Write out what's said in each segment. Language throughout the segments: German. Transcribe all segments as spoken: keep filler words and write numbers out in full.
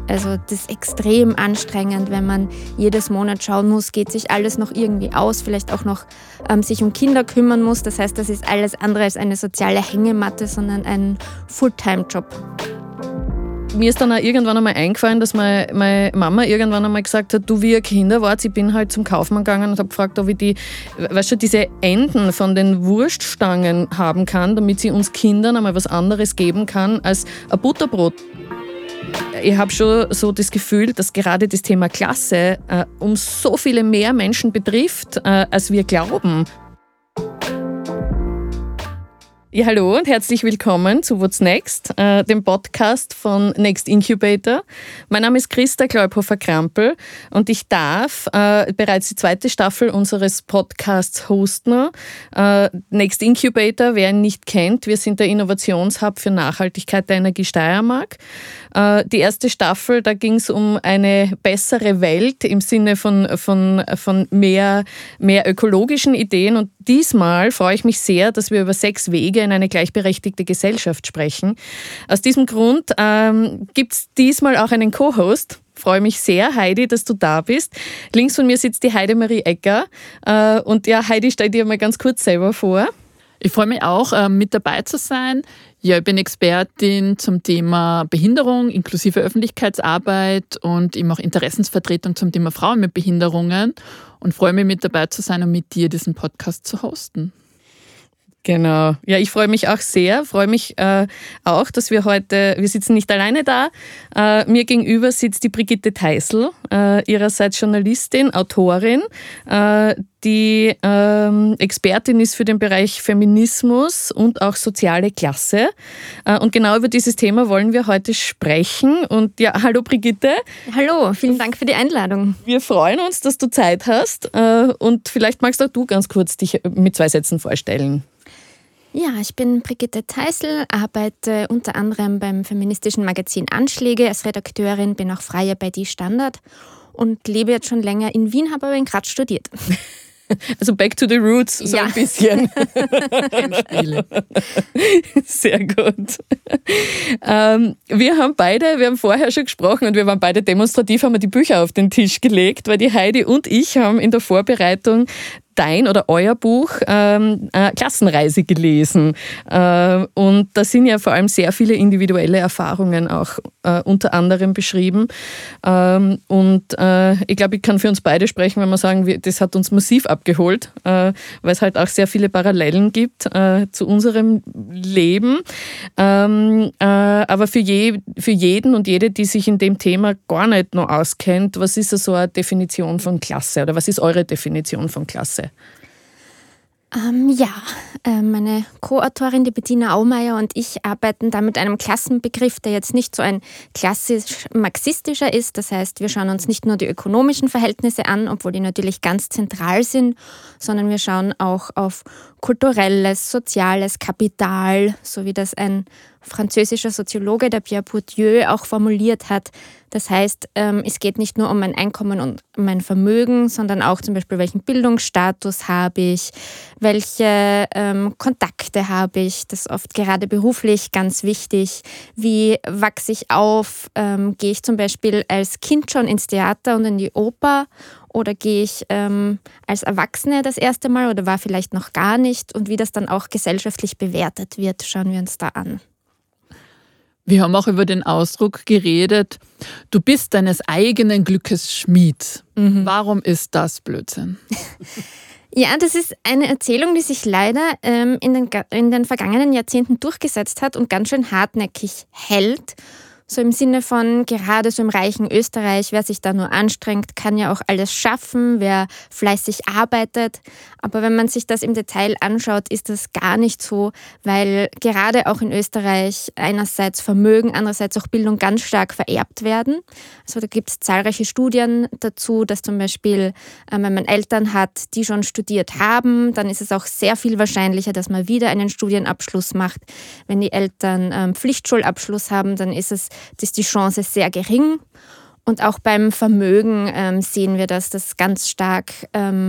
Also das ist extrem anstrengend, wenn man jedes Monat schauen muss, geht sich alles noch irgendwie aus, vielleicht auch noch ähm, sich um Kinder kümmern muss. Das heißt, das ist alles andere als eine soziale Hängematte, sondern ein Fulltime-Job. Mir ist dann auch irgendwann einmal eingefallen, dass meine, meine Mama irgendwann einmal gesagt hat, du, wie ihr Kinder wart, ich bin halt zum Kaufmann gegangen und habe gefragt, ob ich die, weißt du, diese Enden von den Wurststangen haben kann, damit sie uns Kindern einmal was anderes geben kann als ein Butterbrot. Ich habe schon so das Gefühl, dass gerade das Thema Klasse äh, um so viele mehr Menschen betrifft, äh, als wir glauben. Ja, hallo und herzlich willkommen zu What's Next, äh, dem Podcast von Next Incubator. Mein Name ist Christa Gleubhofer-Krampel und ich darf äh, bereits die zweite Staffel unseres Podcasts hosten. Äh, Next Incubator, wer ihn nicht kennt, wir sind der Innovationshub für Nachhaltigkeit der Energie Steiermark. Äh, die erste Staffel, da ging es um eine bessere Welt im Sinne von, von, von mehr, mehr ökologischen Ideen und diesmal freue ich mich sehr, dass wir über sechs Wege in eine gleichberechtigte Gesellschaft sprechen. Aus diesem Grund ähm, gibt es diesmal auch einen Co-Host. Ich freue mich sehr, Heidi, dass du da bist. Links von mir sitzt die Heidemarie Egger. Äh, und ja, Heidi, stell dir mal ganz kurz selber vor. Ich freue mich auch, äh, mit dabei zu sein. Ja, ich bin Expertin zum Thema Behinderung, inklusive Öffentlichkeitsarbeit und eben auch Interessensvertretung zum Thema Frauen mit Behinderungen und freue mich, mit dabei zu sein und mit dir diesen Podcast zu hosten. Genau. Ja, ich freue mich auch sehr, freue mich äh, auch, dass wir heute, wir sitzen nicht alleine da. Äh, mir gegenüber sitzt die Brigitte Teisl, äh, ihrerseits Journalistin, Autorin, äh, die ähm, Expertin ist für den Bereich Feminismus und auch soziale Klasse. Äh, und genau über dieses Thema wollen wir heute sprechen. Und ja, hallo Brigitte. Hallo, vielen Dank für die Einladung. Wir freuen uns, dass du Zeit hast. Äh, und vielleicht magst auch du ganz kurz dich mit zwei Sätzen vorstellen. Ja, ich bin Brigitte Teisl, arbeite unter anderem beim feministischen Magazin Anschläge als Redakteurin, bin auch Freie bei Die Standard und lebe jetzt schon länger in Wien, habe aber in Graz studiert. Also back to the roots, so ja. Ein bisschen. Sehr gut. Ähm, wir haben beide, wir haben vorher schon gesprochen und wir waren beide demonstrativ, haben wir die Bücher auf den Tisch gelegt, weil die Heidi und ich haben in der Vorbereitung dein oder euer Buch ähm, äh, Klassenreise gelesen. Äh, und da sind ja vor allem sehr viele individuelle Erfahrungen auch äh, unter anderem beschrieben. Ähm, und äh, ich glaube, ich kann für uns beide sprechen, wenn wir sagen, wir, das hat uns massiv abgeholt, äh, weil es halt auch sehr viele Parallelen gibt äh, zu unserem Leben. Ähm, äh, aber für, je, für jeden und jede, die sich in dem Thema gar nicht noch auskennt, was ist so eine Definition von Klasse oder was ist eure Definition von Klasse? Ähm, ja, äh, meine Co-Autorin, die Bettina Aumeier und ich arbeiten da mit einem Klassenbegriff, der jetzt nicht so ein klassisch marxistischer ist. Das heißt, wir schauen uns nicht nur die ökonomischen Verhältnisse an, obwohl die natürlich ganz zentral sind, sondern wir schauen auch auf kulturelles, soziales Kapital, so wie das ein französischer Soziologe, der Pierre Bourdieu, auch formuliert hat. Das heißt, es geht nicht nur um mein Einkommen und mein Vermögen, sondern auch zum Beispiel, welchen Bildungsstatus habe ich, welche ähm, Kontakte habe ich, das ist oft gerade beruflich ganz wichtig. Wie wachse ich auf? Ähm, gehe ich zum Beispiel als Kind schon ins Theater und in die Oper? Oder gehe ich ähm, als Erwachsene das erste Mal oder war vielleicht noch gar nicht? Und wie das dann auch gesellschaftlich bewertet wird, schauen wir uns da an. Wir haben auch über den Ausdruck geredet, du bist deines eigenen Glückes Schmied. Mhm. Warum ist das Blödsinn? Ja, das ist eine Erzählung, die sich leider ähm, in, den, in den vergangenen Jahrzehnten durchgesetzt hat und ganz schön hartnäckig hält. So im Sinne von, gerade so im reichen Österreich, wer sich da nur anstrengt, kann ja auch alles schaffen, wer fleißig arbeitet. Aber wenn man sich das im Detail anschaut, ist das gar nicht so, weil gerade auch in Österreich einerseits Vermögen, andererseits auch Bildung ganz stark vererbt werden. Also da gibt es zahlreiche Studien dazu, dass zum Beispiel, wenn man Eltern hat, die schon studiert haben, dann ist es auch sehr viel wahrscheinlicher, dass man wieder einen Studienabschluss macht. Wenn die Eltern ähm, Pflichtschulabschluss haben, dann ist es Das ist die Chance sehr gering. Und auch beim Vermögen ähm, sehen wir, dass das ganz stark ähm,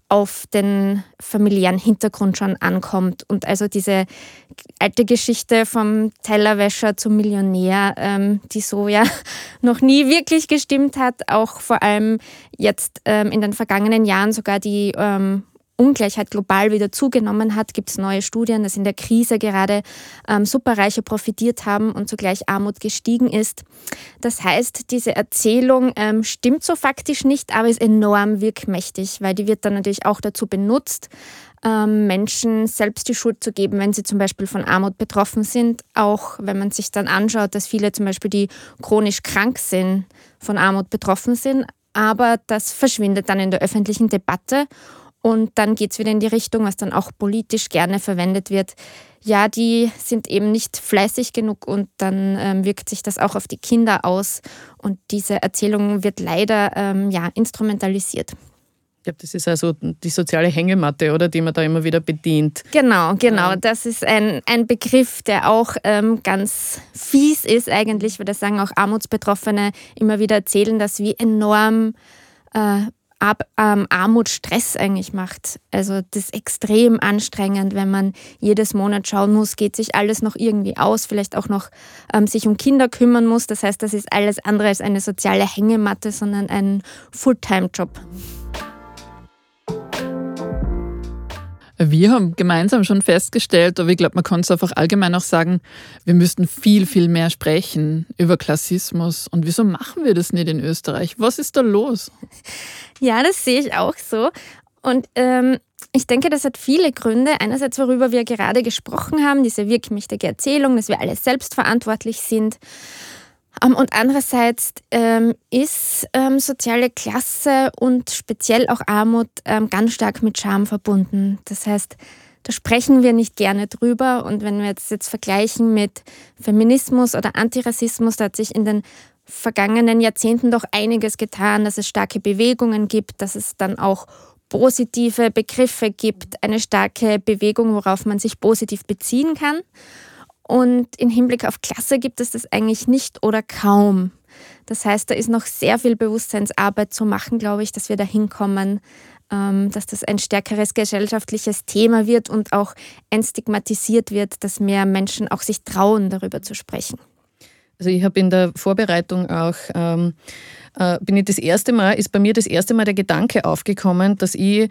auf den familiären Hintergrund schon ankommt. Und also diese alte Geschichte vom Tellerwäscher zum Millionär, ähm, die so ja noch nie wirklich gestimmt hat, auch vor allem jetzt ähm, in den vergangenen Jahren sogar die ähm, Ungleichheit global wieder zugenommen hat, gibt es neue Studien, dass in der Krise gerade ähm, Superreiche profitiert haben und zugleich Armut gestiegen ist. Das heißt, diese Erzählung ähm, stimmt so faktisch nicht, aber ist enorm wirkmächtig, weil die wird dann natürlich auch dazu benutzt, ähm, Menschen selbst die Schuld zu geben, wenn sie zum Beispiel von Armut betroffen sind. Auch wenn man sich dann anschaut, dass viele zum Beispiel, die chronisch krank sind, von Armut betroffen sind, aber das verschwindet dann in der öffentlichen Debatte. Und dann geht es wieder in die Richtung, was dann auch politisch gerne verwendet wird. Ja, die sind eben nicht fleißig genug und dann ähm, wirkt sich das auch auf die Kinder aus. Und diese Erzählung wird leider ähm, ja, instrumentalisiert. Ich glaube, das ist also die soziale Hängematte, oder, die man da immer wieder bedient. Genau, genau. Das ist ein, ein Begriff, der auch ähm, ganz fies ist eigentlich, weil das sagen auch Armutsbetroffene immer wieder erzählen, dass wie enorm äh, Ab, ähm, Armut Stress eigentlich macht. Also das ist extrem anstrengend, wenn man jedes Monat schauen muss, geht sich alles noch irgendwie aus, vielleicht auch noch ähm, sich um Kinder kümmern muss. Das heißt, das ist alles andere als eine soziale Hängematte, sondern ein Fulltime-Job. Wir haben gemeinsam schon festgestellt, aber ich glaube, man kann es einfach allgemein auch sagen, wir müssten viel, viel mehr sprechen über Klassismus. Und wieso machen wir das nicht in Österreich? Was ist da los? Ja, das sehe ich auch so. Und ähm, ich denke, das hat viele Gründe. Einerseits, worüber wir gerade gesprochen haben, diese wirkmächtige Erzählung, dass wir alle selbstverantwortlich sind. Und andererseits ähm, ist ähm, soziale Klasse und speziell auch Armut ähm, ganz stark mit Scham verbunden. Das heißt, da sprechen wir nicht gerne drüber. Und wenn wir jetzt, jetzt vergleichen mit Feminismus oder Antirassismus, da hat sich in den vergangenen Jahrzehnten doch einiges getan, dass es starke Bewegungen gibt, dass es dann auch positive Begriffe gibt, eine starke Bewegung, worauf man sich positiv beziehen kann. Und im Hinblick auf Klasse gibt es das eigentlich nicht oder kaum. Das heißt, da ist noch sehr viel Bewusstseinsarbeit zu machen, glaube ich, dass wir dahin kommen, dass das ein stärkeres gesellschaftliches Thema wird und auch entstigmatisiert wird, dass mehr Menschen auch sich trauen, darüber zu sprechen. Also ich habe in der Vorbereitung auch, ähm, äh, bin ich das erste Mal, ist bei mir das erste Mal der Gedanke aufgekommen, dass ich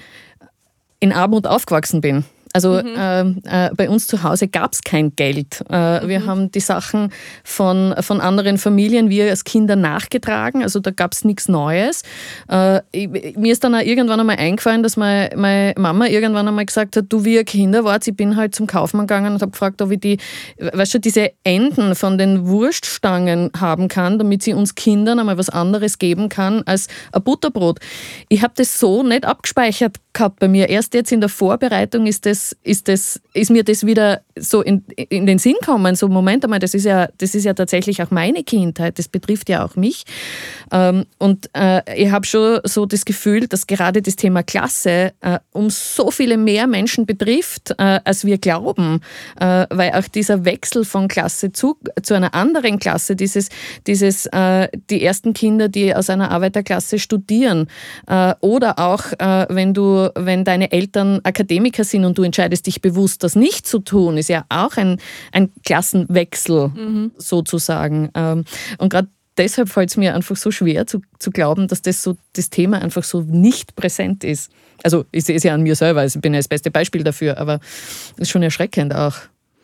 in Armut aufgewachsen bin. Also mhm. äh, äh, bei uns zu Hause gab es kein Geld. Äh, mhm. Wir haben die Sachen von, von anderen Familien, wir als Kinder nachgetragen, also da gab es nichts Neues. Äh, ich, mir ist dann auch irgendwann einmal eingefallen, dass meine, meine Mama irgendwann einmal gesagt hat, du, wie ihr Kinder wart, ich bin halt zum Kaufmann gegangen und habe gefragt, ob ich die, weißt du, diese Enden von den Wurststangen haben kann, damit sie uns Kindern einmal was anderes geben kann als ein Butterbrot. Ich habe das so nicht abgespeichert gehabt bei mir. Erst jetzt in der Vorbereitung ist das Ist, das, ist mir das wieder so in, in den Sinn gekommen, so Moment einmal, das ist, ja, das ist ja tatsächlich auch meine Kindheit, das betrifft ja auch mich. Ähm, und äh, ich habe schon so das Gefühl, dass gerade das Thema Klasse äh, um so viele mehr Menschen betrifft, äh, als wir glauben, äh, weil auch dieser Wechsel von Klasse zu, zu einer anderen Klasse, dieses, dieses äh, die ersten Kinder, die aus einer Arbeiterklasse studieren äh, oder auch, äh, wenn du, wenn deine Eltern Akademiker sind und du entscheidest dich bewusst, das nicht zu tun, ist ja auch ein, ein Klassenwechsel mhm. sozusagen. Und gerade deshalb fällt es mir einfach so schwer zu, zu glauben, dass das so das Thema einfach so nicht präsent ist. Also ich sehe es ja an mir selber, also ich bin ja das beste Beispiel dafür, aber es ist schon erschreckend auch.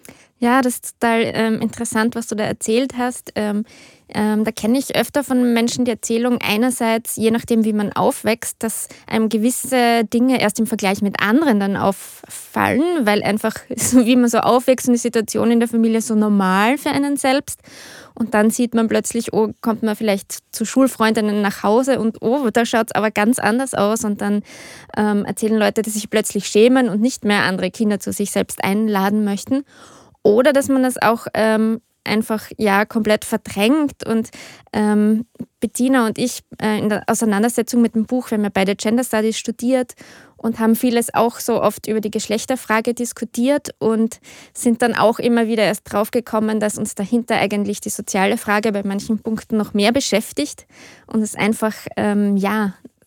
Ja, das ist total ähm, interessant, was du da erzählt hast. Ähm, ähm, da kenne ich öfter von Menschen die Erzählung einerseits, je nachdem wie man aufwächst, dass einem gewisse Dinge erst im Vergleich mit anderen dann auffallen, weil einfach, so wie man so aufwächst und die Situation in der Familie so normal für einen selbst. Und dann sieht man plötzlich, oh, kommt man vielleicht zu Schulfreundinnen nach Hause und oh, da schaut es aber ganz anders aus. Und dann ähm, erzählen Leute, dass sich plötzlich schämen und nicht mehr andere Kinder zu sich selbst einladen möchten. Oder dass man das auch ähm, einfach ja komplett verdrängt. Und ähm, Bettina und ich äh, in der Auseinandersetzung mit dem Buch, wir haben ja beide Gender Studies studiert und haben vieles auch so oft über die Geschlechterfrage diskutiert und sind dann auch immer wieder erst draufgekommen, dass uns dahinter eigentlich die soziale Frage bei manchen Punkten noch mehr beschäftigt und es einfach ähm, ja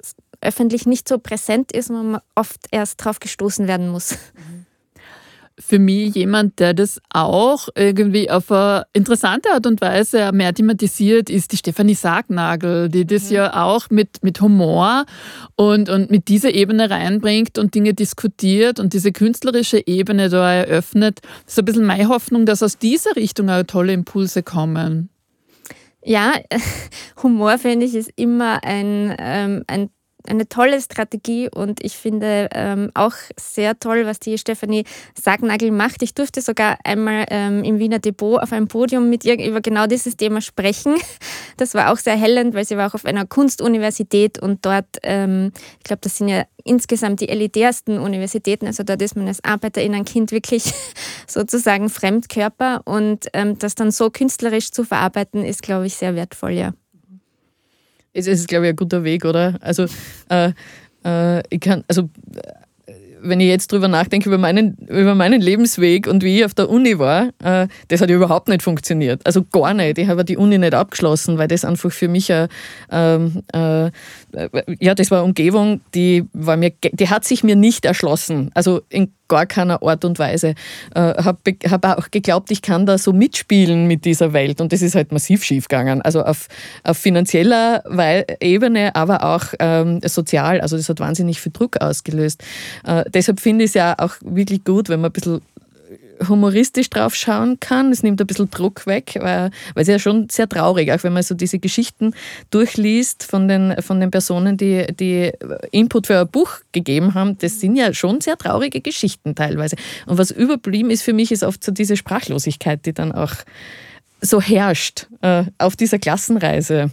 öffentlich nicht so präsent ist und man oft erst drauf gestoßen werden muss. Für mich jemand, der das auch irgendwie auf eine interessante Art und Weise mehr thematisiert, ist die Stefanie Sargnagel, die das mhm. ja auch mit, mit Humor und, und mit dieser Ebene reinbringt und Dinge diskutiert und diese künstlerische Ebene da eröffnet. Das ist ein bisschen meine Hoffnung, dass aus dieser Richtung auch tolle Impulse kommen. Ja, Humor, finde ich, ist immer ein, ähm, ein eine tolle Strategie und ich finde ähm, auch sehr toll, was die Stefanie Sargnagel macht. Ich durfte sogar einmal ähm, im Wiener Depot auf einem Podium mit ihr über genau dieses Thema sprechen. Das war auch sehr hellend, weil sie war auch auf einer Kunstuniversität und dort, ähm, ich glaube, das sind ja insgesamt die elitärsten Universitäten, also dort ist man als Arbeiterinnenkind wirklich sozusagen Fremdkörper und ähm, das dann so künstlerisch zu verarbeiten, ist, glaube ich, sehr wertvoll, ja. Es ist, glaube ich, ein guter Weg, oder? Also, äh, äh, ich kann, also wenn ich jetzt drüber nachdenke, über meinen, über meinen Lebensweg und wie ich auf der Uni war, äh, das hat ja überhaupt nicht funktioniert. Also gar nicht. Ich habe die Uni nicht abgeschlossen, weil das einfach für mich eine, äh, äh, ja, das war eine Umgebung, die, war mir, die hat sich mir nicht erschlossen. Also in gar keiner Art und Weise. Ich äh, habe hab auch geglaubt, ich kann da so mitspielen mit dieser Welt und das ist halt massiv schief gegangen. Also auf, auf finanzieller Ebene, aber auch ähm, sozial. Also das hat wahnsinnig viel Druck ausgelöst. Äh, deshalb finde ich es ja auch wirklich gut, wenn man ein bisschen humoristisch drauf schauen kann. Es nimmt ein bisschen Druck weg, weil, weil es ja schon sehr traurig, auch wenn man so diese Geschichten durchliest von den, von den Personen, die, die Input für ein Buch gegeben haben. Das sind ja schon sehr traurige Geschichten teilweise. Und was überblieben ist für mich, ist oft so diese Sprachlosigkeit, die dann auch so herrscht äh, auf dieser Klassenreise.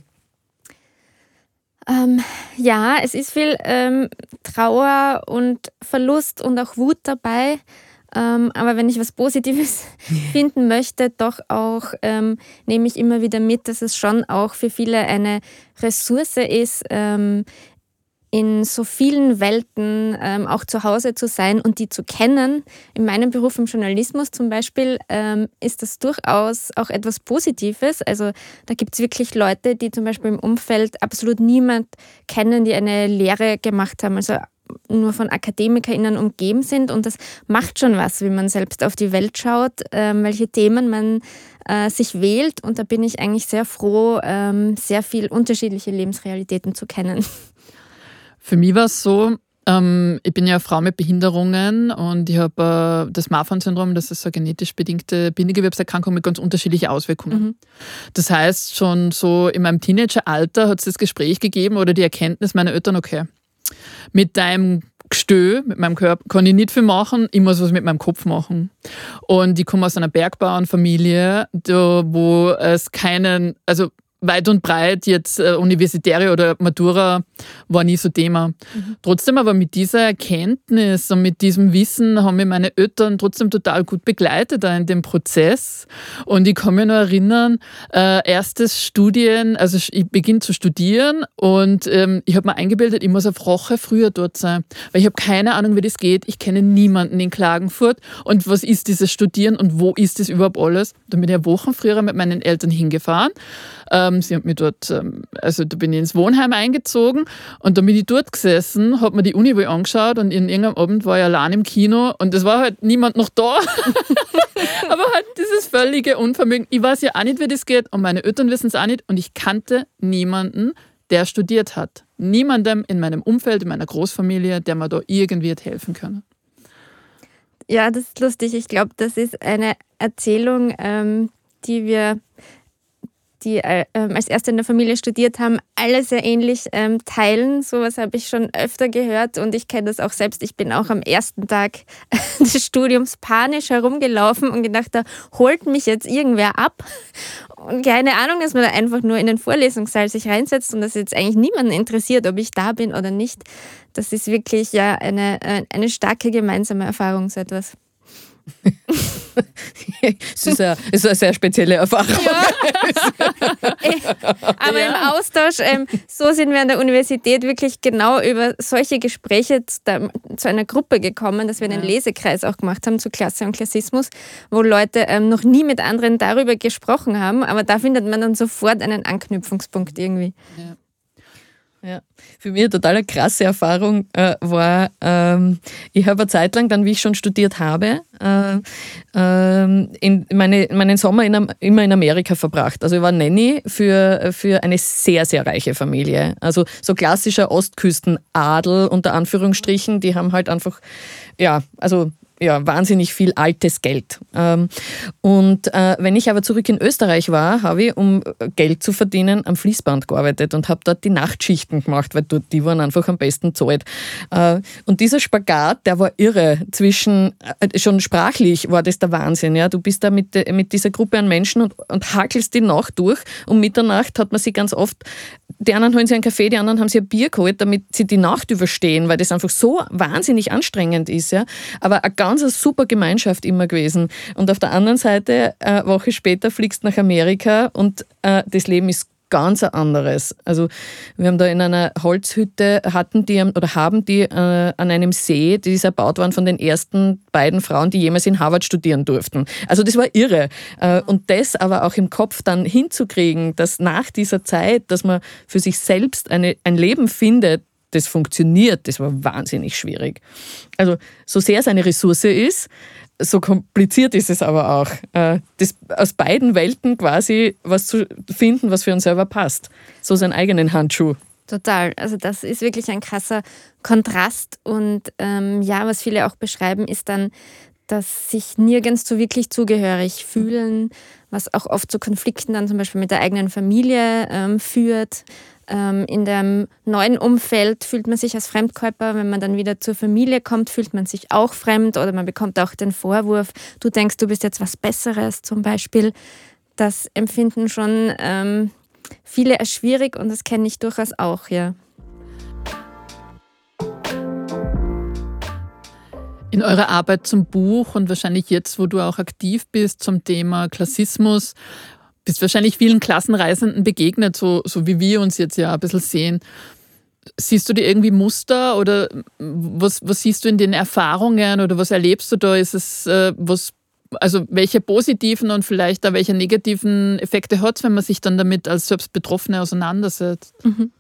Ähm, ja, es ist viel ähm, Trauer und Verlust und auch Wut dabei. Ähm, aber wenn ich was Positives finden möchte, doch auch ähm, nehme ich immer wieder mit, dass es schon auch für viele eine Ressource ist, ähm, in so vielen Welten ähm, auch zu Hause zu sein und die zu kennen. In meinem Beruf im Journalismus zum Beispiel ähm, ist das durchaus auch etwas Positives. Also da gibt es wirklich Leute, die zum Beispiel im Umfeld absolut niemand kennen, die eine Lehre gemacht haben. Also nur von AkademikerInnen umgeben sind und das macht schon was, wie man selbst auf die Welt schaut, ähm, welche Themen man äh, sich wählt und da bin ich eigentlich sehr froh, ähm, sehr viel unterschiedliche Lebensrealitäten zu kennen. Für mich war es so, ähm, ich bin ja eine Frau mit Behinderungen und ich habe äh, das Marfan-Syndrom, das ist eine genetisch bedingte Bindegewebserkrankung mit ganz unterschiedlichen Auswirkungen. Mhm. Das heißt, schon so in meinem Teenageralter hat es das Gespräch gegeben oder die Erkenntnis meiner Eltern, okay, mit deinem Gestö, mit meinem Körper, kann ich nicht viel machen, ich muss was mit meinem Kopf machen. Und ich komme aus einer Bergbauernfamilie, da, wo es keinen, also weit und breit jetzt äh, Universitäre oder Matura war nie so Thema. Mhm. Trotzdem aber mit dieser Erkenntnis und mit diesem Wissen haben mich meine Eltern trotzdem total gut begleitet da in dem Prozess. Und ich kann mich noch erinnern, äh, erstes Studien, also ich beginne zu studieren und ähm, ich habe mir eingebildet, ich muss auf Woche früher dort sein, weil ich habe keine Ahnung, wie das geht. Ich kenne niemanden in Klagenfurt und was ist dieses Studieren und wo ist das überhaupt alles? Da bin ich ja Wochen früher mit meinen Eltern hingefahren. Ähm, sie hat mich dort, ähm, also da bin ich ins Wohnheim eingezogen und dann bin ich dort gesessen, habe mir die Uni wohl angeschaut und in irgendeinem Abend war ich allein im Kino und es war halt niemand noch da. Aber halt dieses völlige Unvermögen. Ich weiß ja auch nicht, wie das geht und meine Eltern wissen es auch nicht und ich kannte niemanden, der studiert hat. Niemandem in meinem Umfeld, in meiner Großfamilie, der mir da irgendwie hat helfen können. Ja, das ist lustig. Ich glaube, das ist eine Erzählung, ähm, die wir die äh, als erste in der Familie studiert haben, alle sehr ähnlich ähm, teilen. Sowas habe ich schon öfter gehört und ich kenne das auch selbst. Ich bin auch am ersten Tag des Studiums panisch herumgelaufen und gedacht, da holt mich jetzt irgendwer ab. Und keine Ahnung, dass man da einfach nur in den Vorlesungssaal sich reinsetzt und das jetzt eigentlich niemanden interessiert, ob ich da bin oder nicht. Das ist wirklich ja eine, eine starke gemeinsame Erfahrung, so etwas. Es ist eine, es ist eine sehr spezielle Erfahrung. Ja. Aber ja. Im Austausch, ähm, so sind wir an der Universität wirklich genau über solche Gespräche zu, der, zu einer Gruppe gekommen, dass wir einen ja. Lesekreis auch gemacht haben zu Klasse und Klassismus, wo Leute ähm, noch nie mit anderen darüber gesprochen haben, aber da findet man dann sofort einen Anknüpfungspunkt irgendwie. Ja. Ja. Für mich eine total krasse Erfahrung äh, war, ähm, ich habe eine Zeit lang, dann wie ich schon studiert habe, äh, äh, in meine, meinen Sommer in, immer in Amerika verbracht. Also ich war Nanny für, für eine sehr, sehr reiche Familie. Also so klassischer Ostküstenadel unter Anführungsstrichen, die haben halt einfach, ja, also ja, wahnsinnig viel altes Geld. Und wenn ich aber zurück in Österreich war, habe ich, um Geld zu verdienen, am Fließband gearbeitet und habe dort die Nachtschichten gemacht, weil dort die waren einfach am besten bezahlt. Und dieser Spagat, der war irre. Zwischen, schon sprachlich war das der Wahnsinn. Ja? Du bist da mit, mit dieser Gruppe an Menschen und, und hakelst die Nacht durch. Um Mitternacht hat man sie ganz oft, die anderen holen sich einen Kaffee, die anderen haben sich ein Bier geholt, damit sie die Nacht überstehen, weil das einfach so wahnsinnig anstrengend ist. Ja? Aber eine ganz eine super Gemeinschaft immer gewesen. Und auf der anderen Seite, eine Woche später fliegst du nach Amerika und äh, das Leben ist ganz ein anderes. Also wir haben da in einer Holzhütte, hatten die oder haben die äh, an einem See, die ist erbaut worden von den ersten beiden Frauen, die jemals in Harvard studieren durften. Also das war irre. Äh, und das aber auch im Kopf dann hinzukriegen, dass nach dieser Zeit, dass man für sich selbst eine, ein Leben findet, das funktioniert, das war wahnsinnig schwierig. Also so sehr es eine Ressource ist, so kompliziert ist es aber auch, das aus beiden Welten quasi was zu finden, was für uns selber passt. So seinen eigenen Handschuh. Total. Also das ist wirklich ein krasser Kontrast. Und ähm, ja, was viele auch beschreiben, ist dann, dass sich nirgends so wirklich zugehörig fühlen, was auch oft zu Konflikten dann zum Beispiel mit der eigenen Familie ähm, führt. Ähm, in dem neuen Umfeld fühlt man sich als Fremdkörper. Wenn man dann wieder zur Familie kommt, fühlt man sich auch fremd oder man bekommt auch den Vorwurf, du denkst, du bist jetzt was Besseres zum Beispiel. Das empfinden schon ähm, viele als schwierig und das kenne ich durchaus auch, ja. In eurer Arbeit zum Buch und wahrscheinlich jetzt, wo du auch aktiv bist zum Thema Klassismus, bist wahrscheinlich vielen Klassenreisenden begegnet, so, so wie wir uns jetzt ja ein bisschen sehen. Siehst du dir irgendwie Muster oder was, was siehst du in den Erfahrungen oder was erlebst du da? Ist es äh, was, also welche positiven und vielleicht auch welche negativen Effekte hat es, wenn man sich dann damit als selbst Betroffene auseinandersetzt? Mhm.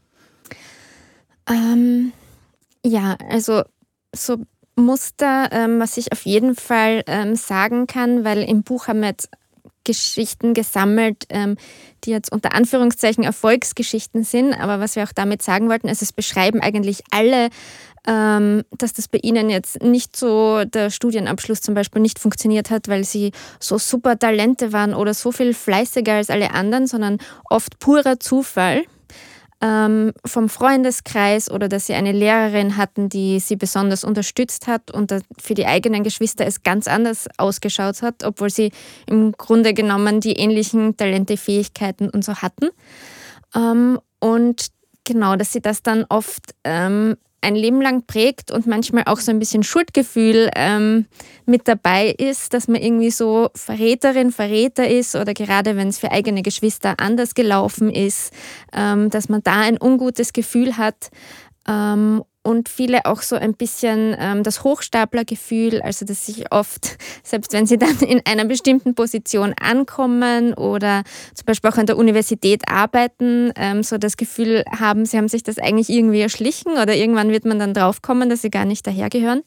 Ähm, ja, also so Muster, ähm, was ich auf jeden Fall ähm, sagen kann, weil im Buch haben wir jetzt Geschichten gesammelt, ähm, die jetzt unter Anführungszeichen Erfolgsgeschichten sind, aber was wir auch damit sagen wollten, ist, es beschreiben eigentlich alle, ähm, dass das bei ihnen jetzt nicht so der Studienabschluss zum Beispiel nicht funktioniert hat, weil sie so super Talente waren oder so viel fleißiger als alle anderen, sondern oft purer Zufall. Ähm, vom Freundeskreis oder dass sie eine Lehrerin hatten, die sie besonders unterstützt hat und für die eigenen Geschwister es ganz anders ausgeschaut hat, obwohl sie im Grunde genommen die ähnlichen Talente, Fähigkeiten und so hatten. Ähm, und genau, dass sie das dann oft ähm, ein Leben lang prägt und manchmal auch so ein bisschen Schuldgefühl ähm, mit dabei ist, dass man irgendwie so Verräterin, Verräter ist oder gerade wenn es für eigene Geschwister anders gelaufen ist, ähm, dass man da ein ungutes Gefühl hat. Ähm, und viele auch so ein bisschen ähm, das Hochstaplergefühl, also dass sich oft, selbst wenn sie dann in einer bestimmten Position ankommen oder zum Beispiel auch an der Universität arbeiten, ähm, so das Gefühl haben, sie haben sich das eigentlich irgendwie erschlichen oder irgendwann wird man dann draufkommen, dass sie gar nicht dahergehören.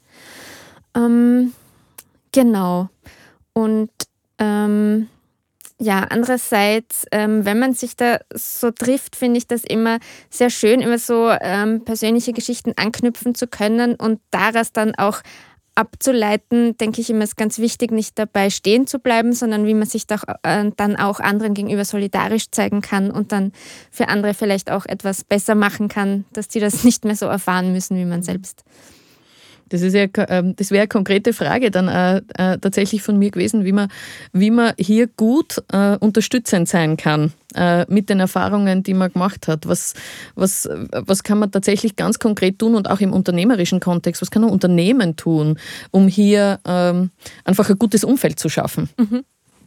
Ähm, genau. Und ähm, ja, andererseits, ähm, wenn man sich da so trifft, finde ich das immer sehr schön, über so ähm, persönliche Geschichten anknüpfen zu können und daraus dann auch abzuleiten, denke ich immer, ist ganz wichtig, nicht dabei stehen zu bleiben, sondern wie man sich doch, äh, dann auch anderen gegenüber solidarisch zeigen kann und dann für andere vielleicht auch etwas besser machen kann, dass die das nicht mehr so erfahren müssen wie man selbst. Das ist ja, das wäre eine konkrete Frage dann äh, äh, tatsächlich von mir gewesen, wie man, wie man hier gut äh, unterstützend sein kann äh, mit den Erfahrungen, die man gemacht hat. Was, was, was kann man tatsächlich ganz konkret tun und auch im unternehmerischen Kontext, was kann ein Unternehmen tun, um hier ähm, einfach ein gutes Umfeld zu schaffen? Mhm.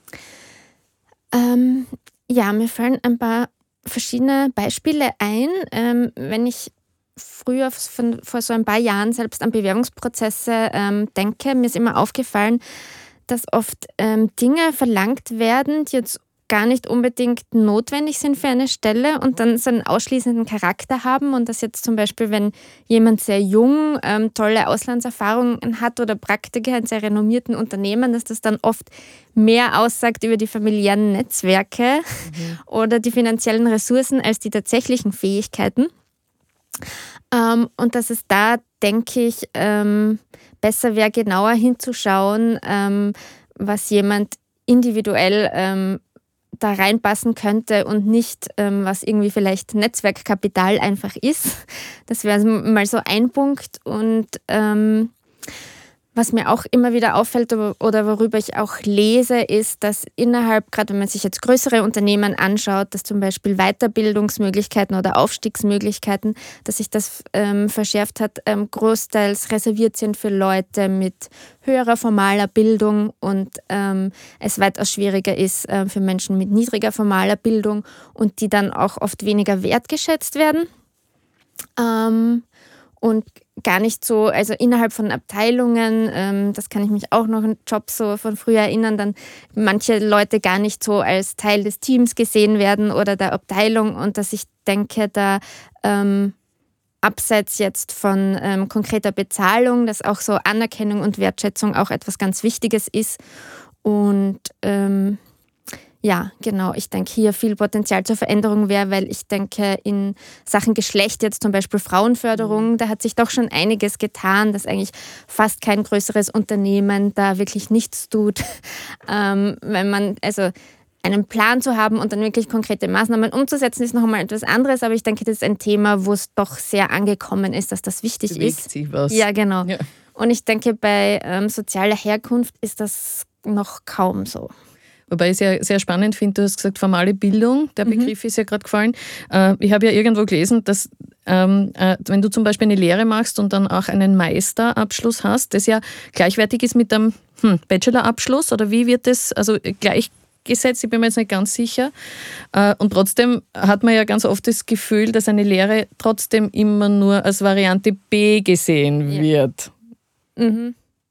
Ähm, ja, mir fallen ein paar verschiedene Beispiele ein. Ähm, wenn ich früher, von, vor so ein paar Jahren selbst an Bewerbungsprozesse ähm, denke, mir ist immer aufgefallen, dass oft ähm, Dinge verlangt werden, die jetzt gar nicht unbedingt notwendig sind für eine Stelle und dann so einen ausschließenden Charakter haben und dass jetzt zum Beispiel, wenn jemand sehr jung ähm, tolle Auslandserfahrungen hat oder Praktiker in sehr renommierten Unternehmen, dass das dann oft mehr aussagt über die familiären Netzwerke mhm. oder die finanziellen Ressourcen als die tatsächlichen Fähigkeiten. Ähm, und dass es da, denke ich, ähm, besser wäre, genauer hinzuschauen, ähm, was jemand individuell ähm, da reinpassen könnte und nicht, ähm, was irgendwie vielleicht Netzwerkkapital einfach ist. Das wäre mal so ein Punkt. Und ähm, was mir auch immer wieder auffällt oder worüber ich auch lese, ist, dass innerhalb, gerade wenn man sich jetzt größere Unternehmen anschaut, dass zum Beispiel Weiterbildungsmöglichkeiten oder Aufstiegsmöglichkeiten, dass sich das ähm, verschärft hat, ähm, großteils reserviert sind für Leute mit höherer formaler Bildung und ähm, es weitaus schwieriger ist äh, für Menschen mit niedriger formaler Bildung und die dann auch oft weniger wertgeschätzt werden. Ähm, und gar nicht so, also innerhalb von Abteilungen, ähm, das kann ich mich auch noch im Job so von früher erinnern, dann manche Leute gar nicht so als Teil des Teams gesehen werden oder der Abteilung und dass ich denke, da ähm, abseits jetzt von ähm, konkreter Bezahlung, dass auch so Anerkennung und Wertschätzung auch etwas ganz Wichtiges ist und ähm, ja, genau. Ich denke, hier viel Potenzial zur Veränderung wäre, weil ich denke, in Sachen Geschlecht, jetzt zum Beispiel Frauenförderung, da hat sich doch schon einiges getan, dass eigentlich fast kein größeres Unternehmen da wirklich nichts tut. Ähm, wenn man, also einen Plan zu haben und dann wirklich konkrete Maßnahmen umzusetzen, ist noch einmal etwas anderes. Aber ich denke, das ist ein Thema, wo es doch sehr angekommen ist, dass das wichtig Bewegt ist. sich was. Ja, genau. Ja. Und ich denke, bei ähm, sozialer Herkunft ist das noch kaum so. Wobei ich es ja sehr spannend finde, du hast gesagt, formale Bildung, der Begriff mhm. ist ja gerade gefallen. Ich habe ja irgendwo gelesen, dass ähm, wenn du zum Beispiel eine Lehre machst und dann auch einen Meisterabschluss hast, das ja gleichwertig ist mit einem hm, Bachelorabschluss oder wie wird das, also gleichgesetzt, ich bin mir jetzt nicht ganz sicher. Und trotzdem hat man ja ganz oft das Gefühl, dass eine Lehre trotzdem immer nur als Variante B gesehen ja. wird. Mhm.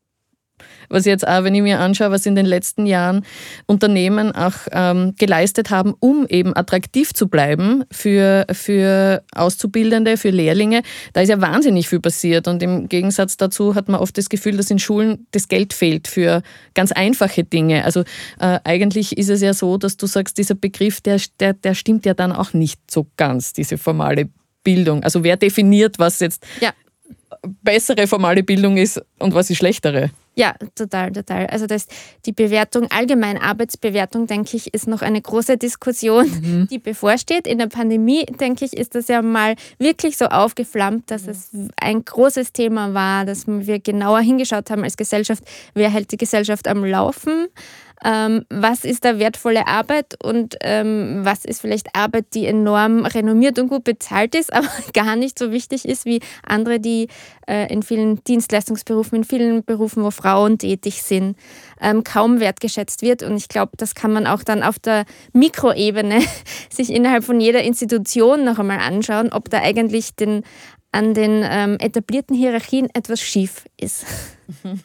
Was jetzt auch, wenn ich mir anschaue, was in den letzten Jahren Unternehmen auch ähm, geleistet haben, um eben attraktiv zu bleiben für, für Auszubildende, für Lehrlinge, da ist ja wahnsinnig viel passiert. Und im Gegensatz dazu hat man oft das Gefühl, dass in Schulen das Geld fehlt für ganz einfache Dinge. Also äh, eigentlich ist es ja so, dass du sagst, dieser Begriff, der, der, der stimmt ja dann auch nicht so ganz, diese formale Bildung. Also wer definiert, was jetzt ja. bessere formale Bildung ist und was ist schlechtere? Ja, total, total. Also das, die Bewertung, allgemein Arbeitsbewertung, denke ich, ist noch eine große Diskussion, mhm. die bevorsteht. In der Pandemie, denke ich, ist das ja mal wirklich so aufgeflammt, dass mhm. es ein großes Thema war, dass wir genauer hingeschaut haben als Gesellschaft, wer hält die Gesellschaft am Laufen, ähm, was ist da wertvolle Arbeit und ähm, was ist vielleicht Arbeit, die enorm renommiert und gut bezahlt ist, aber gar nicht so wichtig ist wie andere, die äh, in vielen Dienstleistungsberufen, in vielen Berufen, wo Frauen tätig sind, ähm, kaum wertgeschätzt wird. Und ich glaube, das kann man auch dann auf der Mikroebene sich innerhalb von jeder Institution noch einmal anschauen, ob da eigentlich den, an den ähm, etablierten Hierarchien etwas schief ist. Mhm.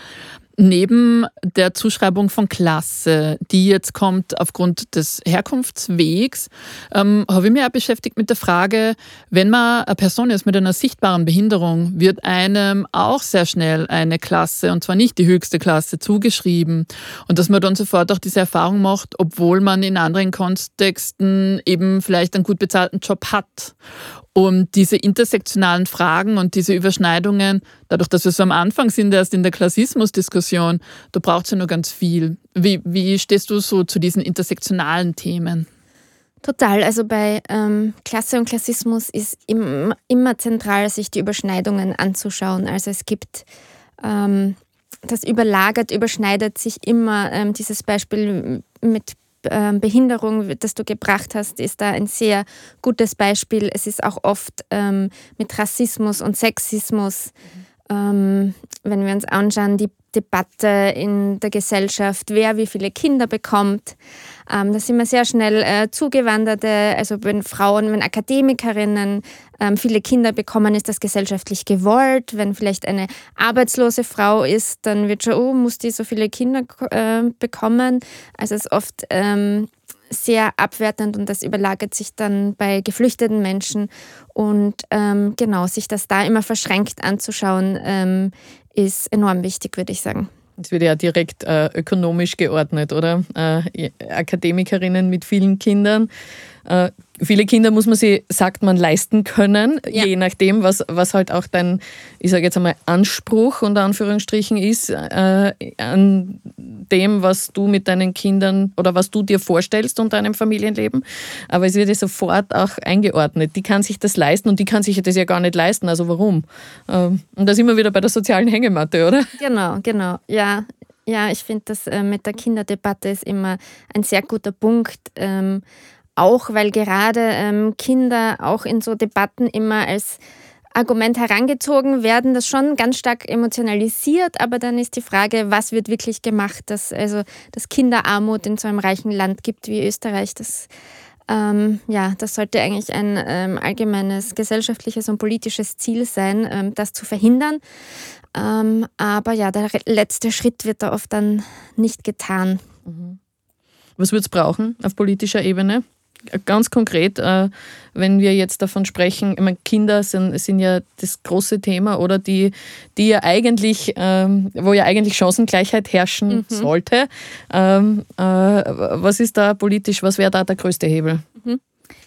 Neben der Zuschreibung von Klasse, die jetzt kommt aufgrund des Herkunftswegs, ähm, habe ich mich auch beschäftigt mit der Frage, wenn man eine Person ist mit einer sichtbaren Behinderung, wird einem auch sehr schnell eine Klasse, und zwar nicht die höchste Klasse, zugeschrieben. Und dass man dann sofort auch diese Erfahrung macht, obwohl man in anderen Kontexten eben vielleicht einen gut bezahlten Job hat. Und diese intersektionalen Fragen und diese Überschneidungen, dadurch, dass wir so am Anfang sind, erst in der Klassismusdiskussion, da braucht es ja noch ganz viel. Wie, wie stehst du so zu diesen intersektionalen Themen? Total. Also bei ähm, Klasse und Klassismus ist im, immer zentral, sich die Überschneidungen anzuschauen. Also es gibt, ähm, das überlagert, überschneidet sich immer. Ähm, dieses Beispiel mit Behinderung, das du gebracht hast, ist da ein sehr gutes Beispiel. Es ist auch oft ähm, mit Rassismus und Sexismus, mhm. ähm, wenn wir uns anschauen, die Debatte in der Gesellschaft, wer wie viele Kinder bekommt. Ähm, da sind wir sehr schnell äh, Zugewanderte, also wenn Frauen, wenn Akademikerinnen ähm, viele Kinder bekommen, ist das gesellschaftlich gewollt. Wenn vielleicht eine arbeitslose Frau ist, dann wird schon, oh, muss die so viele Kinder äh, bekommen. Also es ist oft ähm, sehr abwertend und das überlagert sich dann bei geflüchteten Menschen. Und ähm, genau, sich das da immer verschränkt anzuschauen, ähm, ist enorm wichtig, würde ich sagen. Es wird ja direkt äh, ökonomisch geordnet, oder? Äh, Akademikerinnen mit vielen Kindern. Äh, viele Kinder muss man sich, sagt man, leisten können, ja. Je nachdem, was, was halt auch dein, ich sage jetzt einmal, Anspruch unter Anführungsstrichen ist, äh, an dem, was du mit deinen Kindern oder was du dir vorstellst unter einem Familienleben. Aber es wird ja sofort auch eingeordnet. Die kann sich das leisten und die kann sich das ja gar nicht leisten. Also warum? Ähm, und da sind wir wieder bei der sozialen Hängematte, oder? Genau, genau. Ja, ja ich finde, das äh, mit der Kinderdebatte ist immer ein sehr guter Punkt. Ähm, Auch weil gerade ähm, Kinder auch in so Debatten immer als Argument herangezogen werden, das schon ganz stark emotionalisiert, aber dann ist die Frage, was wird wirklich gemacht, dass also dass Kinderarmut in so einem reichen Land gibt wie Österreich, das ähm, ja, das sollte eigentlich ein ähm, allgemeines gesellschaftliches und politisches Ziel sein, ähm, das zu verhindern. Ähm, aber ja, der letzte Schritt wird da oft dann nicht getan. Mhm. Was wird es brauchen auf politischer Ebene? Ganz konkret, äh, wenn wir jetzt davon sprechen, ich meine, Kinder sind, sind ja das große Thema, oder die, die ja eigentlich, ähm, wo ja eigentlich Chancengleichheit herrschen mhm. sollte. Ähm, äh, was ist da politisch, was wäre da der größte Hebel? Mhm.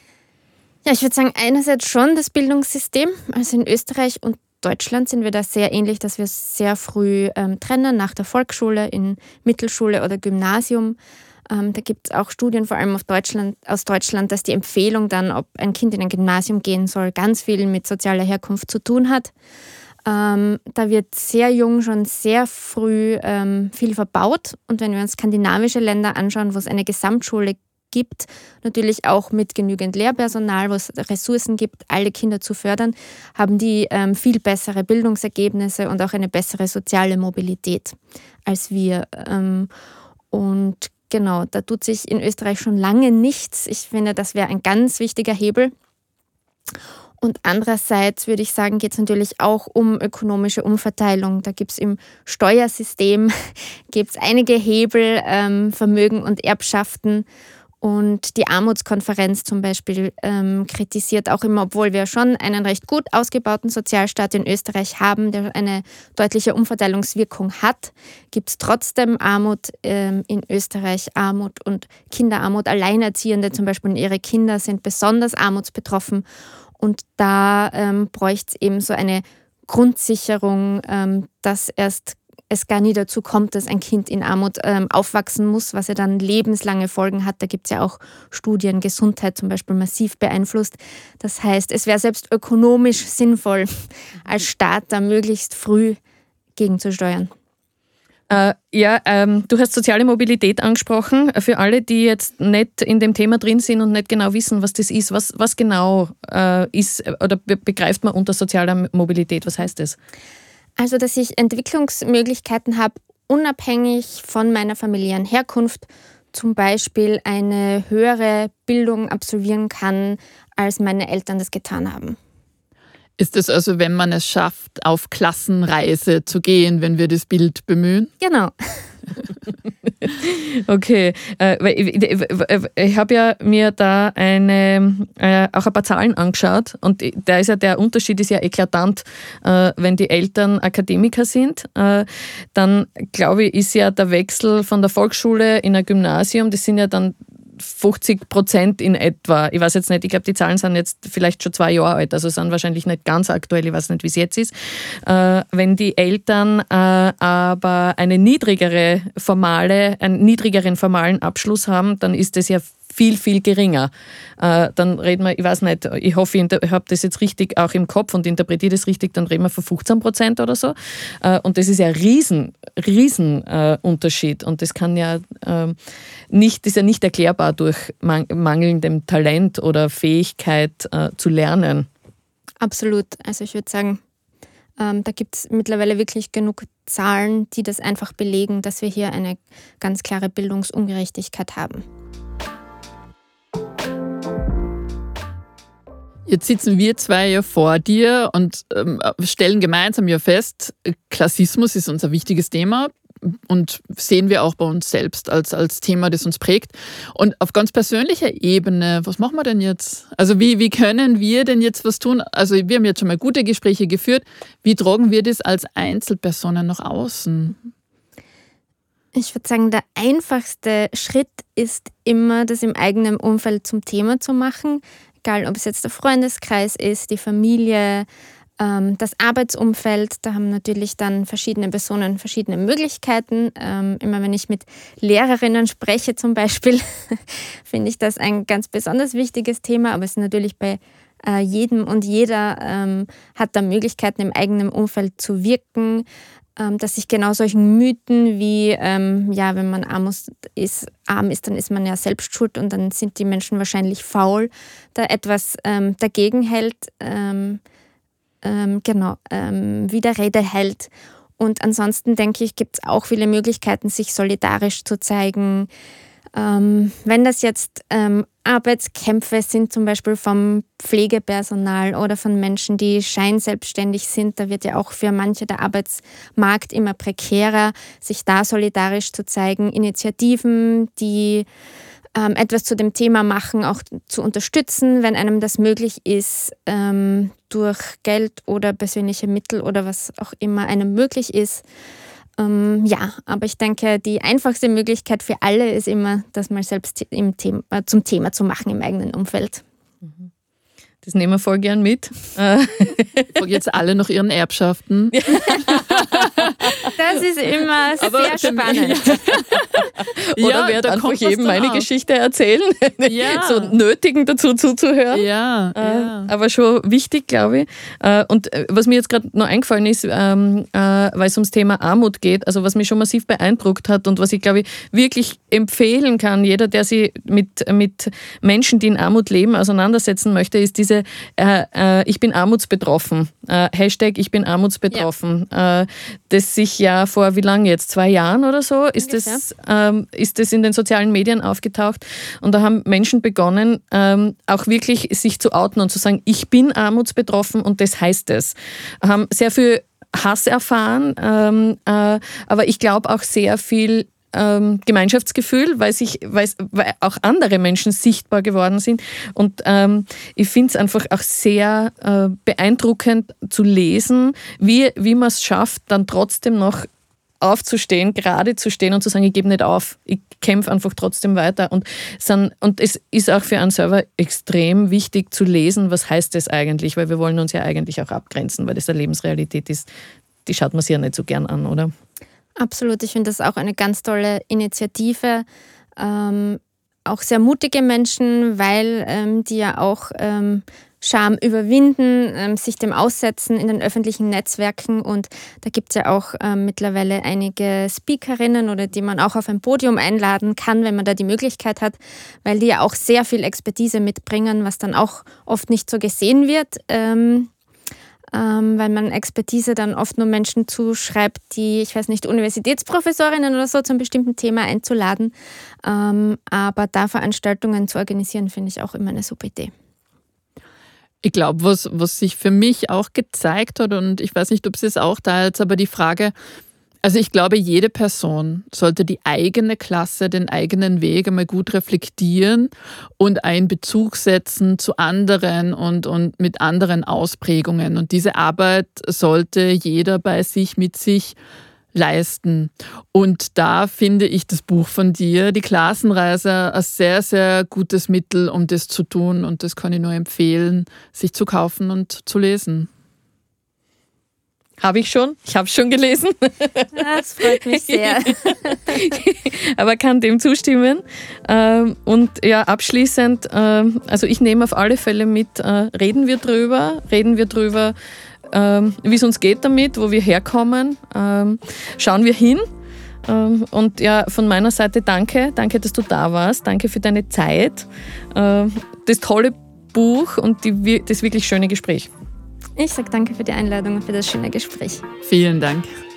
Ja, ich würde sagen, einerseits schon das Bildungssystem. Also in Österreich und Deutschland sind wir da sehr ähnlich, dass wir sehr früh ähm, trennen, nach der Volksschule, in Mittelschule oder Gymnasium. Ähm, da gibt es auch Studien, vor allem auf Deutschland, aus Deutschland, dass die Empfehlung dann, ob ein Kind in ein Gymnasium gehen soll, ganz viel mit sozialer Herkunft zu tun hat. Ähm, da wird sehr jung schon sehr früh ähm, viel verbaut. Und wenn wir uns skandinavische Länder anschauen, wo es eine Gesamtschule gibt, natürlich auch mit genügend Lehrpersonal, wo es Ressourcen gibt, alle Kinder zu fördern, haben die ähm, viel bessere Bildungsergebnisse und auch eine bessere soziale Mobilität als wir. Ähm, und Genau, da tut sich in Österreich schon lange nichts. Ich finde, das wäre ein ganz wichtiger Hebel. Und andererseits würde ich sagen, geht es natürlich auch um ökonomische Umverteilung. Da gibt es im Steuersystem gibt's einige Hebel, ähm, Vermögen und Erbschaften. Und die Armutskonferenz zum Beispiel ähm, kritisiert auch immer, obwohl wir schon einen recht gut ausgebauten Sozialstaat in Österreich haben, der eine deutliche Umverteilungswirkung hat, gibt es trotzdem Armut ähm, in Österreich, Armut und Kinderarmut. Alleinerziehende zum Beispiel und ihre Kinder sind besonders armutsbetroffen. Und da ähm, bräuchte es eben so eine Grundsicherung, ähm, dass erst es gar nie dazu kommt, dass ein Kind in Armut ähm, aufwachsen muss, was ja dann lebenslange Folgen hat. Da gibt es ja auch Studien, Gesundheit zum Beispiel massiv beeinflusst. Das heißt, es wäre selbst ökonomisch sinnvoll, als Staat da möglichst früh gegenzusteuern. Äh, ja, ähm, du hast soziale Mobilität angesprochen. Für alle, die jetzt nicht in dem Thema drin sind und nicht genau wissen, was das ist, was, was genau äh, ist oder be- begreift man unter sozialer Mobilität? Was heißt das? Also, dass ich Entwicklungsmöglichkeiten habe, unabhängig von meiner familiären Herkunft, zum Beispiel eine höhere Bildung absolvieren kann, als meine Eltern das getan haben. Ist es also, wenn man es schafft, auf Klassenreise zu gehen, wenn wir das Bild bemühen? Genau. Okay, äh, ich, ich, ich habe ja mir da eine, äh, auch ein paar Zahlen angeschaut und da ist ja der Unterschied ist ja eklatant, äh, wenn die Eltern Akademiker sind, äh, dann glaube ich, ist ja der Wechsel von der Volksschule in ein Gymnasium, das sind ja dann fünfzig Prozent in etwa. Ich weiß jetzt nicht, ich glaube, die Zahlen sind jetzt vielleicht schon zwei Jahre alt, also sind wahrscheinlich nicht ganz aktuell, ich weiß nicht, wie es jetzt ist. Äh, wenn die Eltern äh, aber eine niedrigere formale, einen niedrigeren formalen Abschluss haben, dann ist das ja viel, viel geringer. Äh, dann reden wir, ich weiß nicht, ich hoffe, ich habe das jetzt richtig auch im Kopf und interpretiere das richtig, dann reden wir von fünfzehn Prozent oder so. Äh, und das ist ja ein riesen, riesen äh, Unterschied. Und das kann ja äh, nicht, das ist ja nicht erklärbar durch man- mangelndem Talent oder Fähigkeit äh, zu lernen. Absolut. Also ich würde sagen, ähm, da gibt es mittlerweile wirklich genug Zahlen, die das einfach belegen, dass wir hier eine ganz klare Bildungsungerechtigkeit haben. Jetzt sitzen wir zwei ja vor dir und ähm, stellen gemeinsam ja fest, Klassismus ist unser wichtiges Thema. und sehen wir auch bei uns selbst als, als Thema, das uns prägt. Und auf ganz persönlicher Ebene, was machen wir denn jetzt? Also wie, wie können wir denn jetzt was tun? Also wir haben jetzt schon mal gute Gespräche geführt. Wie tragen wir das als Einzelpersonen nach außen? Ich würde sagen, der einfachste Schritt ist immer, das im eigenen Umfeld zum Thema zu machen. Egal, ob es jetzt der Freundeskreis ist, die Familie, ähm, das Arbeitsumfeld. Da haben natürlich dann verschiedene Personen verschiedene Möglichkeiten. Ähm, immer wenn ich mit Lehrerinnen spreche zum Beispiel, finde ich das ein ganz besonders wichtiges Thema. Aber es ist natürlich bei äh, jedem und jeder ähm, hat da Möglichkeiten im eigenen Umfeld zu wirken, dass sich genau solchen Mythen wie, ähm, ja, wenn man arm ist, arm ist, dann ist man ja selbst schuld und dann sind die Menschen wahrscheinlich faul, da etwas ähm, dagegen hält, ähm, ähm, genau, ähm, Widerrede hält. Und ansonsten denke ich, gibt es auch viele Möglichkeiten, sich solidarisch zu zeigen. Ähm, wenn das jetzt ähm, Arbeitskämpfe sind, zum Beispiel vom Pflegepersonal oder von Menschen, die scheinselbstständig sind, da wird ja auch für manche der Arbeitsmarkt immer prekärer, sich da solidarisch zu zeigen, Initiativen, die ähm, etwas zu dem Thema machen, auch zu unterstützen, wenn einem das möglich ist, ähm, durch Geld oder persönliche Mittel oder was auch immer einem möglich ist. Ähm, ja, aber ich denke, die einfachste Möglichkeit für alle ist immer, das mal selbst im Thema, äh, zum Thema zu machen im eigenen Umfeld. Das nehmen wir voll gern mit. Ich frage jetzt alle nach ihren Erbschaften. Das ist immer aber sehr spannend. Oder ja, werde einfach jedem meine auf. Geschichte erzählen, ja. so nötigen dazu zuzuhören. Ja, äh, ja. Aber schon wichtig, glaube ich. Äh, und was mir jetzt gerade noch eingefallen ist, ähm, äh, weil es ums Thema Armut geht, also was mich schon massiv beeindruckt hat und was ich, glaube ich, wirklich empfehlen kann, jeder, der sich mit, mit Menschen, die in Armut leben, auseinandersetzen möchte, ist diese äh, äh, Ich bin armutsbetroffen. Äh, Hashtag Ich bin armutsbetroffen. Ja. Äh, das sich ja vor, wie lange jetzt? Zwei Jahren oder so? Ist das, ähm, ist das in den sozialen Medien aufgetaucht? Und da haben Menschen begonnen, ähm, auch wirklich sich zu outen und zu sagen, ich bin armutsbetroffen und das heißt es. Haben sehr viel Hass erfahren, ähm, äh, aber ich glaube auch sehr viel Ähm, Gemeinschaftsgefühl, weil, sich, weil, weil auch andere Menschen sichtbar geworden sind. Und ähm, ich finde es einfach auch sehr äh, beeindruckend zu lesen, wie, wie man es schafft, dann trotzdem noch aufzustehen, gerade zu stehen und zu sagen, ich gebe nicht auf, ich kämpfe einfach trotzdem weiter. Und, sind, und es ist auch für einen selber extrem wichtig zu lesen, was heißt das eigentlich, weil wir wollen uns ja eigentlich auch abgrenzen, weil das eine Lebensrealität ist, die schaut man sich ja nicht so gern an, oder? Absolut, ich finde das auch eine ganz tolle Initiative. Ähm, auch sehr mutige Menschen, weil ähm, die ja auch ähm, Scham überwinden, ähm, sich dem aussetzen in den öffentlichen Netzwerken. Und da gibt es ja auch ähm, mittlerweile einige Speakerinnen, oder die man auch auf ein Podium einladen kann, wenn man da die Möglichkeit hat, weil die ja auch sehr viel Expertise mitbringen, was dann auch oft nicht so gesehen wird. Ähm, Ähm, weil man Expertise dann oft nur Menschen zuschreibt, die, ich weiß nicht, Universitätsprofessorinnen oder so zum bestimmten Thema einzuladen. Ähm, aber da Veranstaltungen zu organisieren, finde ich auch immer eine super Idee. Ich glaube, was, was sich für mich auch gezeigt hat, und ich weiß nicht, ob Sie es auch teilt, aber die Frage, also ich glaube, jede Person sollte die eigene Klasse, den eigenen Weg einmal gut reflektieren und einen Bezug setzen zu anderen und, und mit anderen Ausprägungen. Und diese Arbeit sollte jeder bei sich, mit sich leisten. Und da finde ich das Buch von dir, Die Klassenreise, ein sehr, sehr gutes Mittel, um das zu tun. Und das kann ich nur empfehlen, sich zu kaufen und zu lesen. Habe ich schon. Ich habe es schon gelesen. Das freut mich sehr. Aber kann dem zustimmen. Und ja, abschließend, also ich nehme auf alle Fälle mit, reden wir drüber, reden wir drüber, wie es uns geht damit, wo wir herkommen, schauen wir hin. Und ja, von meiner Seite danke, danke, dass du da warst, danke für deine Zeit, das tolle Buch und die, das wirklich schöne Gespräch. Ich sage danke für die Einladung und für das schöne Gespräch. Vielen Dank.